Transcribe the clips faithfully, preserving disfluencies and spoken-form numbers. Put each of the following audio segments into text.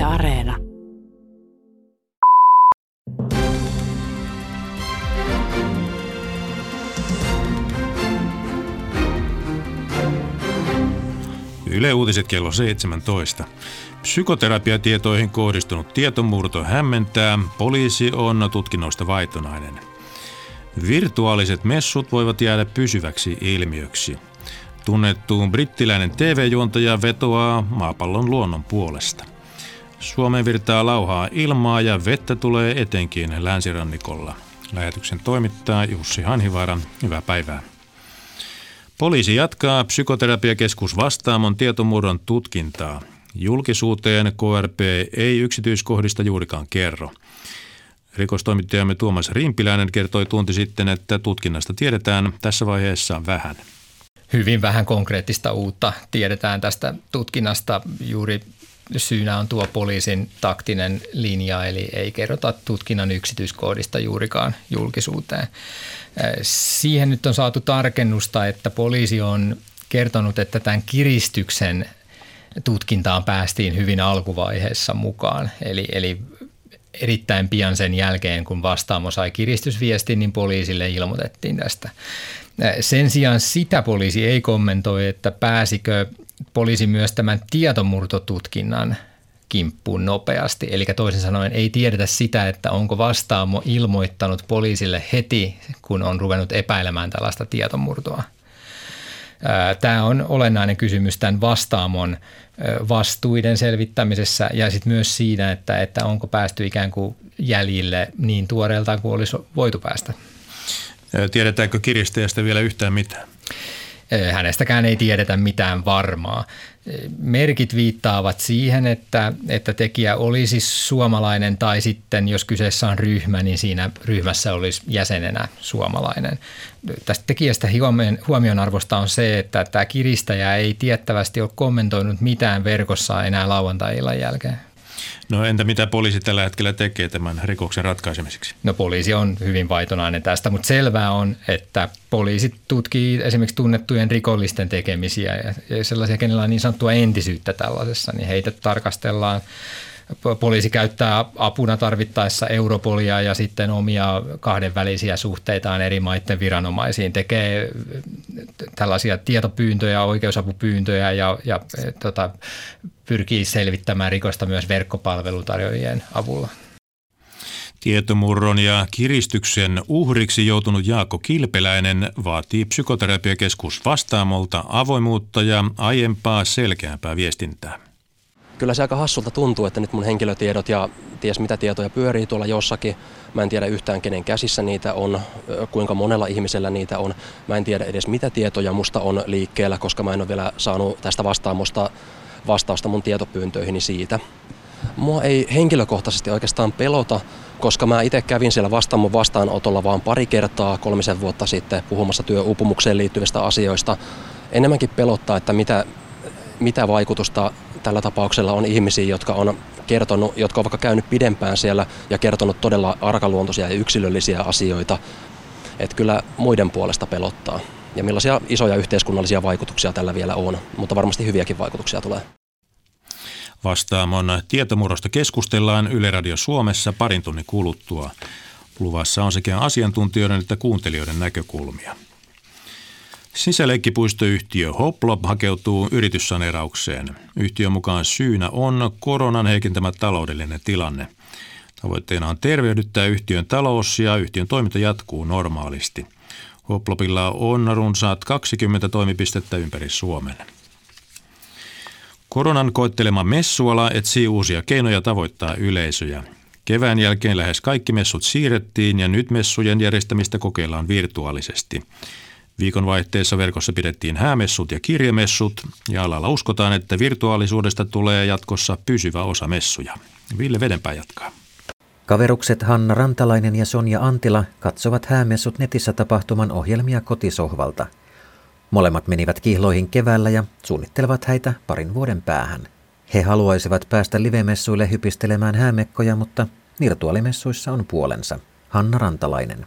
Areena. Yle Uutiset kello seitsemäntoista. Psykoterapiatietoihin kohdistunut tietomurto hämmentää. Poliisi on tutkinnoista vaitonainen. Virtuaaliset messut voivat jäädä pysyväksi ilmiöksi. Tunnettu brittiläinen T V-juontaja vetoaa maapallon luonnon puolesta. Suomeen virtaa lauhaa ilmaa ja vettä tulee etenkin länsirannikolla. Lähetyksen toimittaa Jussi Hanhivaara. Hyvää päivää. Poliisi jatkaa Psykoterapiakeskus Vastaamon tietomurron tutkintaa. Julkisuuteen K R P ei yksityiskohdista juurikaan kerro. Rikostoimittajamme Tuomas Rimpiläinen kertoi tunti sitten, että tutkinnasta tiedetään tässä vaiheessa vähän. Hyvin vähän konkreettista uutta tiedetään tästä tutkinnasta. Juuri syynä on tuo poliisin taktinen linja, eli ei kerrota tutkinnan yksityiskohdista juurikaan julkisuuteen. Siihen nyt on saatu tarkennusta, että poliisi on kertonut, että tämän kiristyksen tutkintaan päästiin hyvin alkuvaiheessa mukaan. Eli, eli erittäin pian sen jälkeen, kun Vastaamo sai kiristysviestin, niin poliisille ilmoitettiin tästä. Sen sijaan sitä poliisi ei kommentoi, että pääsikö poliisi myös tämän tietomurtotutkinnan kimppuun nopeasti. Eli toisin sanoen ei tiedetä sitä, että onko Vastaamo ilmoittanut poliisille heti, kun on ruvennut epäilemään tällaista tietomurtoa. Tämä on olennainen kysymys tämän Vastaamon vastuiden selvittämisessä ja sitten myös siinä, että, että onko päästy ikään kuin jäljille niin tuoreeltaan kuin olisi voitu päästä. Tiedetäänkö kiristäjästä vielä yhtään mitään? Hänestäkään ei tiedetä mitään varmaa. Merkit viittaavat siihen, että, että tekijä olisi suomalainen tai sitten jos kyseessä on ryhmä, niin siinä ryhmässä olisi jäsenenä suomalainen. Tästä tekijästä huomionarvosta on se, että tämä kiristäjä ei tiettävästi ole kommentoinut mitään verkossa enää lauantai-illan jälkeen. No entä mitä poliisi tällä hetkellä tekee tämän rikoksen ratkaisemiseksi? No poliisi on hyvin vaitonainen tästä, mutta selvää on, että poliisi tutkii esimerkiksi tunnettujen rikollisten tekemisiä ja sellaisia, kenellä on niin sanottua entisyyttä tällaisessa, niin heitä tarkastellaan. Poliisi käyttää apuna tarvittaessa Europolia ja sitten omia kahdenvälisiä suhteitaan eri maiden viranomaisiin, tekee tällaisia tietopyyntöjä, oikeusapupyyntöjä ja, ja tota, pyrkii selvittämään rikosta myös verkkopalvelutarjoajien avulla. Tietomurron ja kiristyksen uhriksi joutunut Jaakko Kilpeläinen vaatii Psykoterapiakeskus Vastaamolta avoimuutta ja aiempaa selkeämpää viestintää. Kyllä se aika hassulta tuntuu, että nyt mun henkilötiedot ja ties mitä tietoja pyörii tuolla jossakin. Mä en tiedä yhtään kenen käsissä niitä on, kuinka monella ihmisellä niitä on. Mä en tiedä edes mitä tietoja musta on liikkeellä, koska mä en ole vielä saanut tästä Vastaamosta vastausta mun tietopyyntöihini siitä. Mua ei henkilökohtaisesti oikeastaan pelota, koska mä itse kävin siellä Vastaamon vastaanotolla vaan pari kertaa kolmisen vuotta sitten puhumassa työuupumukseen liittyvistä asioista. Enemmänkin pelottaa, että mitä, mitä vaikutusta tällä tapauksella on ihmisiä, jotka on kertonut, jotka on vaikka käynyt pidempään siellä ja kertonut todella arkaluontoisia ja yksilöllisiä asioita. Että kyllä muiden puolesta pelottaa. Ja millaisia isoja yhteiskunnallisia vaikutuksia tällä vielä on, mutta varmasti hyviäkin vaikutuksia tulee. Vastaamon tietomurrosta keskustellaan Yle Radio Suomessa parin tunnin kuluttua. Luvassa on sekä asiantuntijoiden että kuuntelijoiden näkökulmia. Sisäleikkipuistoyhtiö Hoplop hakeutuu yrityssaneeraukseen. Yhtiön mukaan syynä on koronan heikentämä taloudellinen tilanne. Tavoitteena on tervehdyttää yhtiön talous ja yhtiön toiminta jatkuu normaalisti. Hoplopilla on runsaat kaksikymmentä toimipistettä ympäri Suomen. Koronan koettelema messuala etsii uusia keinoja tavoittaa yleisöjä. Kevään jälkeen lähes kaikki messut siirrettiin ja nyt messujen järjestämistä kokeillaan virtuaalisesti. Viikonvaihteessa verkossa pidettiin häämessut ja kirjamessut ja alalla uskotaan, että virtuaalisuudesta tulee jatkossa pysyvä osa messuja. Ville Vedenpää jatkaa. Kaverukset Hanna Rantalainen ja Sonja Antila katsovat häämessut netissä tapahtuman ohjelmia kotisohvalta. Molemmat menivät kihloihin keväällä ja suunnittelevat häitä parin vuoden päähän. He haluaisivat päästä livemessuille hypistelemään häämekkoja, mutta virtuaalimessuissa on puolensa. Hanna Rantalainen.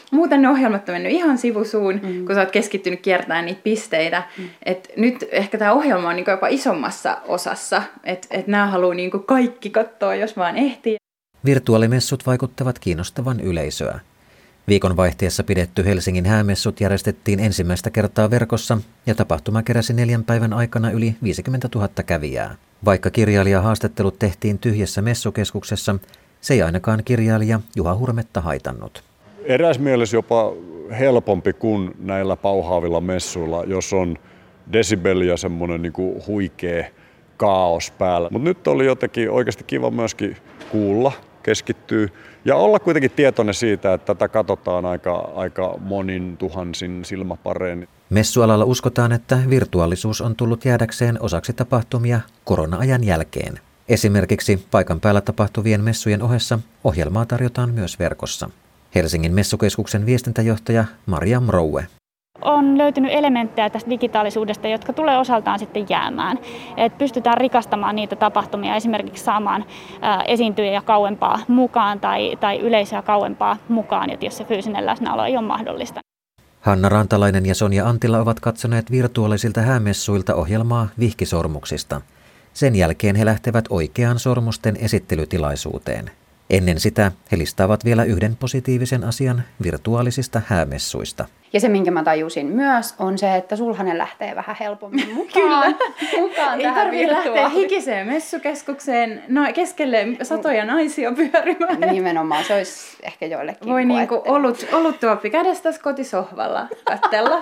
muuten ne ohjelmat on mennyt ihan sivusuun, mm. kun sä oot keskittynyt kiertämään niitä pisteitä. Mm. Et nyt ehkä tämä ohjelma on niinku jopa isommassa osassa, että et nämä haluaa niinku kaikki katsoa, jos vaan ehtii. Virtuaalimessut vaikuttavat kiinnostavan yleisöä. Viikonvaihteessa pidetty Helsingin häämessut järjestettiin ensimmäistä kertaa verkossa ja tapahtuma keräsi neljän päivän aikana yli viisikymmentätuhatta kävijää. Vaikka kirjailijahaastattelut tehtiin tyhjässä messukeskuksessa, se ei ainakaan kirjailija Juha Hurmetta haitannut. Eräs mielessä jopa helpompi kuin näillä pauhaavilla messuilla, jos on desibeli ja semmoinen niin kuin huikea kaos päällä. Mutta nyt oli jotenkin oikeasti kiva myöskin kuulla, keskittyä ja olla kuitenkin tietoinen siitä, että tätä katsotaan aika, aika monin tuhansin silmäpareen. Messualalla uskotaan, että virtuaalisuus on tullut jäädäkseen osaksi tapahtumia korona-ajan jälkeen. Esimerkiksi paikan päällä tapahtuvien messujen ohessa ohjelmaa tarjotaan myös verkossa. Helsingin messukeskuksen viestintäjohtaja Maria Mroue. On löytynyt elementtejä tästä digitaalisuudesta, jotka tulee osaltaan sitten jäämään. Et pystytään rikastamaan niitä tapahtumia, esimerkiksi saamaan ää, esiintyjiä kauempaa mukaan tai, tai yleisöä kauempaa mukaan, jos se fyysinen läsnäolo ei ole mahdollista. Hanna Rantalainen ja Sonja Antila ovat katsoneet virtuaalisilta häämessuilta ohjelmaa Vihkisormuksista. Sen jälkeen he lähtevät oikeaan sormusten esittelytilaisuuteen. Ennen sitä he listaavat vielä yhden positiivisen asian virtuaalisista häämessuista. Ja se, minkä mä tajusin myös, on se, että sulhanen lähtee vähän helpommin mukaan. mukaan ei tarvitse lähteä hikiseen messukeskukseen no, keskelle satoja naisia pyörimään. Nimenomaan, se olisi ehkä joillekin voi niinku olut, oluttuoppi kädestäsi kotisohvalla katsella.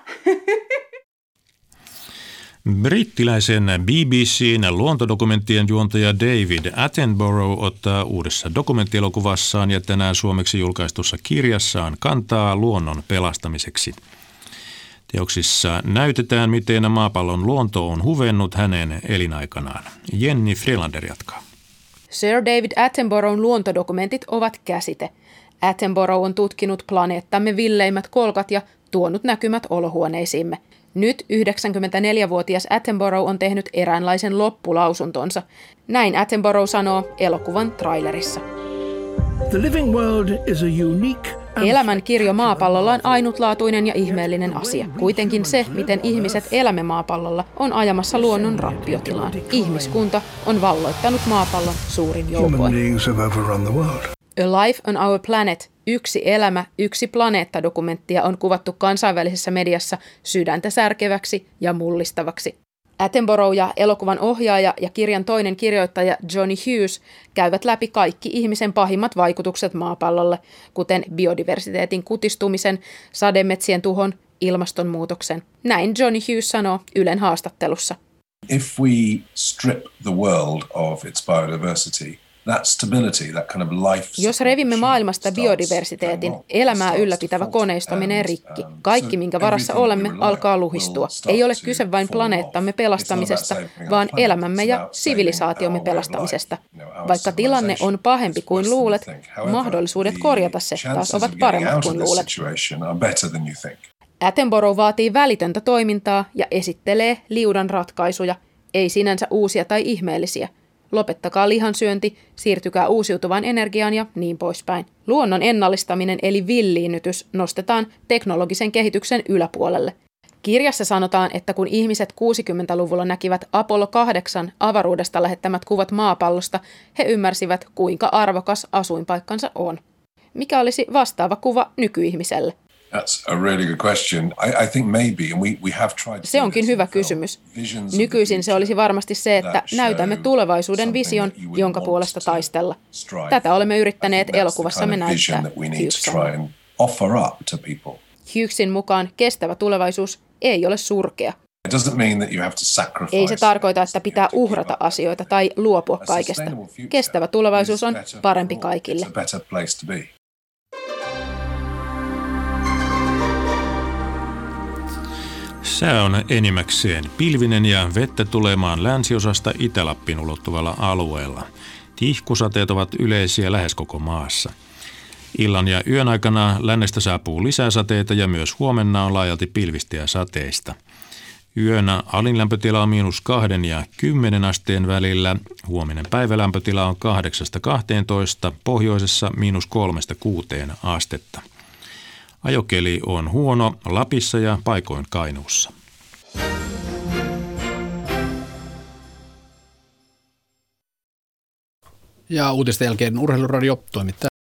Brittiläisen B B C:n luontodokumenttien juontaja David Attenborough ottaa uudessa dokumenttielokuvassaan ja tänään suomeksi julkaistussa kirjassaan kantaa luonnon pelastamiseksi. Teoksissa näytetään, miten maapallon luonto on huvennut hänen elinaikanaan. Jenni Freelander jatkaa. Sir David Attenboroughn luontodokumentit ovat käsite. Attenborough on tutkinut planeettamme villeimmät kolkat ja tuonut näkymät olohuoneisiimme. Nyt yhdeksänkymmentäneljävuotias Attenborough on tehnyt eräänlaisen loppulausuntonsa. Näin Attenborough sanoo elokuvan trailerissa. The living world is a unique Elämän kirjo maapallolla on ainutlaatuinen ja ihmeellinen asia. Kuitenkin se, miten ihmiset elämme maapallolla, on ajamassa luonnon rappiotilaan. Ihmiskunta on valloittanut maapallon suurin joukoin. A Life on Our Planet, Yksi elämä, yksi planeetta -dokumenttia on kuvattu kansainvälisessä mediassa sydäntä särkeväksi ja mullistavaksi. Attenborough ja elokuvan ohjaaja ja kirjan toinen kirjoittaja Johnny Hughes käyvät läpi kaikki ihmisen pahimmat vaikutukset maapallolle, kuten biodiversiteetin kutistumisen, sademetsien tuhon, ilmastonmuutoksen. Näin Johnny Hughes sanoo Ylen haastattelussa. If we strip the world of its biodiversity, that stability, that kind of life. Jos revimme maailmasta biodiversiteetin, elämää ylläpitävä koneisto menee rikki. Kaikki, minkä varassa olemme, alkaa luhistua. Ei ole kyse vain planeettamme pelastamisesta, vaan elämämme ja sivilisaatiomme pelastamisesta. Vaikka tilanne on pahempi kuin luulet, mahdollisuudet korjata se taas ovat paremmat kuin luulet. Attenborough vaatii välitöntä toimintaa ja esittelee liudan ratkaisuja, ei sinänsä uusia tai ihmeellisiä. Lopettakaa lihansyönti, siirtykää uusiutuvaan energiaan ja niin poispäin. Luonnon ennallistaminen eli villiinnytys nostetaan teknologisen kehityksen yläpuolelle. Kirjassa sanotaan, että kun ihmiset kuusikymmentäluvulla näkivät Apollo kahdeksan avaruudesta lähettämät kuvat maapallosta, he ymmärsivät, kuinka arvokas asuinpaikkansa on. Mikä olisi vastaava kuva nykyihmiselle? Se onkin hyvä kysymys. Nykyisin se olisi varmasti se, että näytämme tulevaisuuden vision, jonka puolesta taistella. Tätä olemme yrittäneet elokuvassamme näyttää, Hughes sanoo. Hughesin mukaan kestävä tulevaisuus ei ole surkea. Ei se tarkoita, että pitää uhrata asioita tai luopua kaikesta. Kestävä tulevaisuus on parempi kaikille. Sää on enimmäkseen pilvinen ja vettä tulemaan länsiosasta Itä-Lappiin ulottuvalla alueella. Tihkusateet ovat yleisiä lähes koko maassa. Illan ja yön aikana lännestä saapuu lisää sateita ja myös huomenna on laajalti pilvistä ja sateista. Yönä alinlämpötila on miinus kahden ja kymmenen asteen välillä. Huominen päivälämpötila on kahdeksasta kahteentoista, pohjoisessa miinus kolmesta kuuteen astetta. Ajokeli on huono Lapissa ja paikoin Kainuussa. Ja uutisten jälkeen Urheiluradio toimittaa